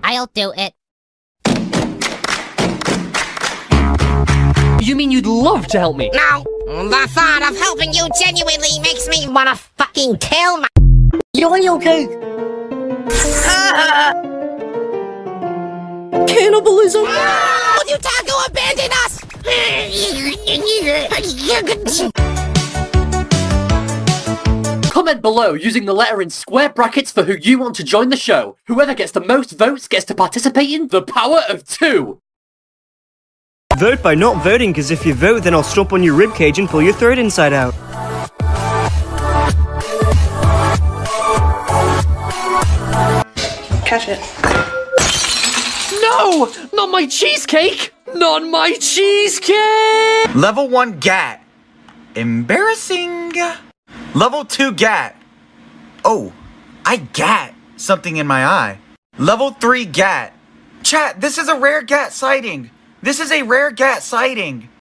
I'll do it. You mean you'd love to help me? No, the thought of helping you genuinely makes me wanna fucking kill my— You're okay. Cannibalism? Will you taco abandon us? Comment below using the letter in square brackets for who you want to join the show. Whoever gets the most votes gets to participate in The Power of Two. Vote by not voting, because if you vote, then I'll stomp on your ribcage and pull your throat inside out. Catch it. No! Not my cheesecake! Not my cheesecake! Level 1 GAT. Embarrassing. Level 2 GAT. Oh, I gat something in my eye. Level 3 GAT. Chat, this is a rare GAT sighting. This is a rare GAT sighting.